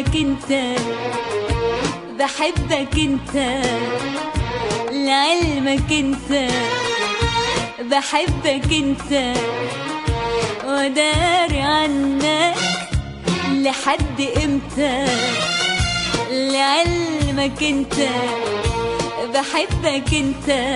لعلمك انت بحبك انت، لعلمك انت بحبك انت، وداري عنك لحد امتى؟ لعلمك انت بحبك انت،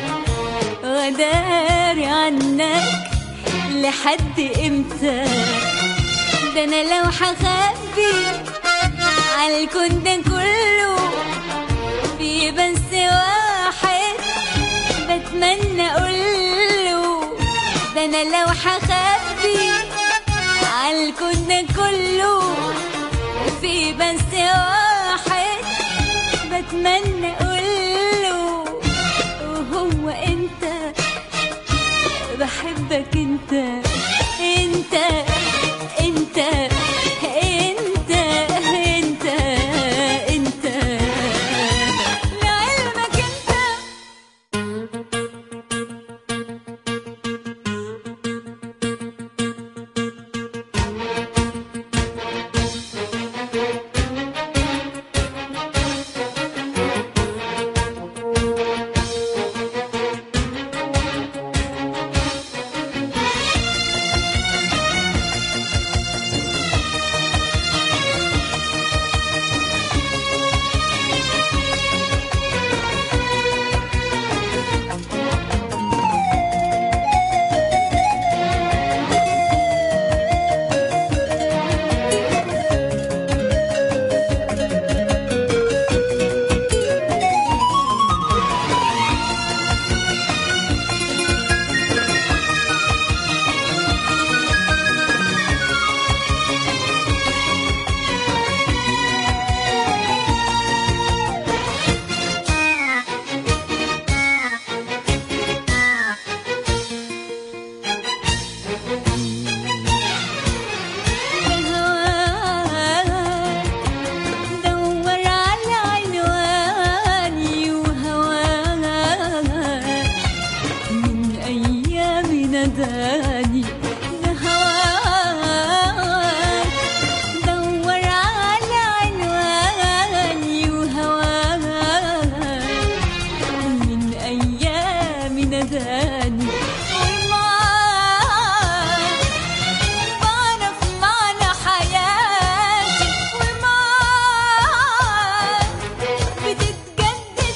وداري عنك لحد امتى؟ ده انا لو هخبي عالكون ده كله في بس واحد بتمنى اقوله، ده انا لو هخبي عالكون ده كله في بس واحد بتمنى اقوله، وهو انت بحبك انت انت انت انت انت انت لعلمك انت. ناداني ده هواك، دور على عنواني وهواك من أيام ناداني، ومعاك بعرف معنى حياتي، ومعاك بتتجدد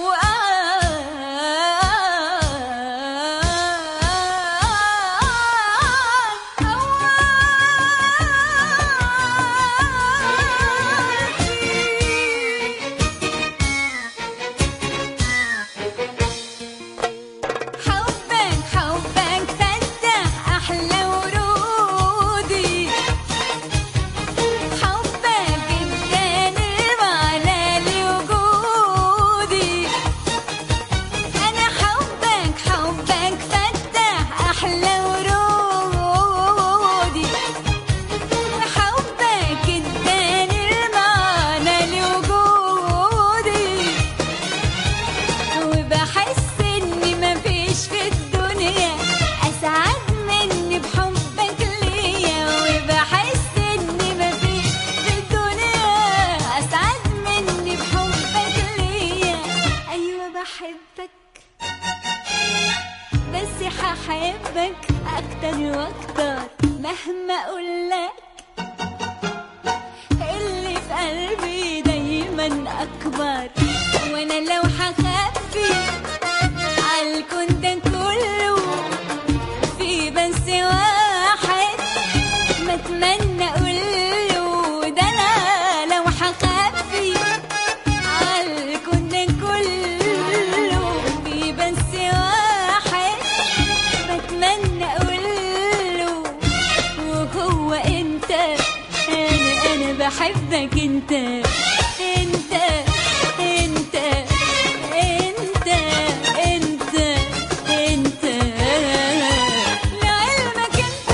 بس هحبك أكتر وأكتر مهما أقولك، اللي في قلبي دايما أكبر، وأنا لو هخبي عالكون ده كله في بس واحد بتمنى أقوله، ده أنا لو هخبي عالكون ده كله في بس واحد بتمنى أقوله، وهو أنت أنا بحبك أنت أنت أنت أنت أنت أنت لعلمك أنت.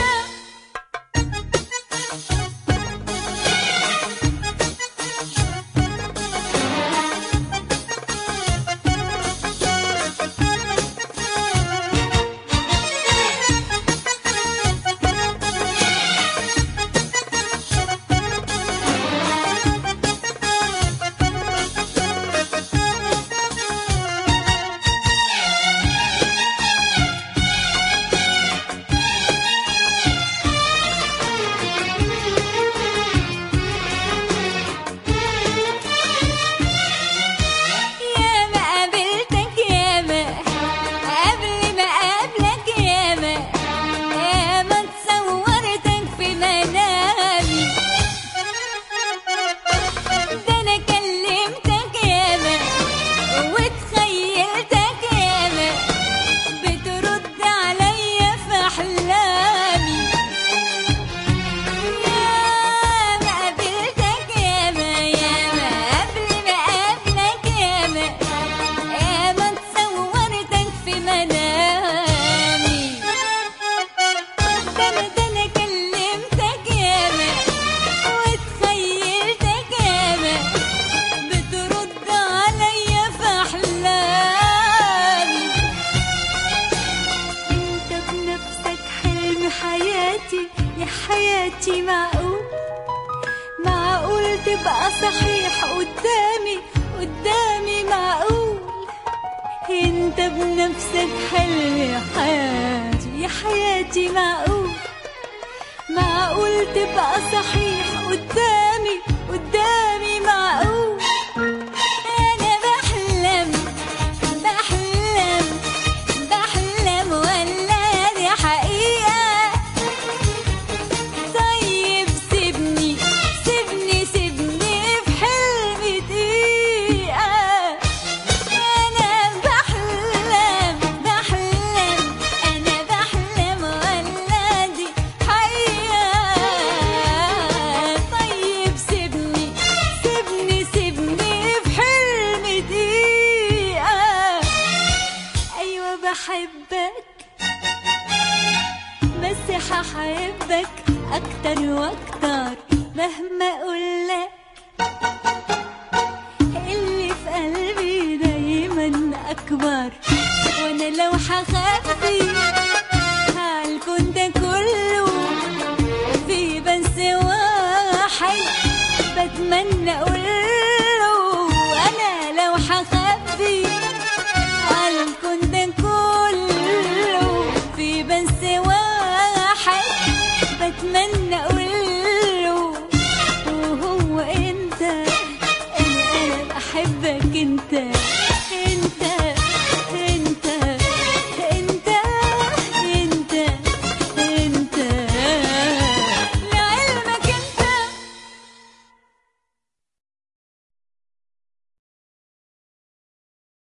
تبقى صحيح قدامي قدامي، معقول انت بنفسك حلو يا حياتي يا حياتي، معقول معقول تبقى صحيح قدامي قدامي، معقول انا بحلم بحلم بحلم ولا دي حقيقة؟ طيب سيبني سيبني سيبني في حلمي دقيقة، انا بحلم بحلم انا بحلم ولا دي حقيقة؟ طيب سيبني سيبني سيبني في حلمي دقيقة. ايوه بحبك بس هحبك اكتر واكتر مهما اقولك، اللي في قلبي دايما اكبر، وانا لو هخبي هالكون ده كله في بس واحد بتمنى اقوله، انا لو هخبي هالكون ده كله في بس واحد بتمنى اقوله، وهو انت، انا بحبك انت.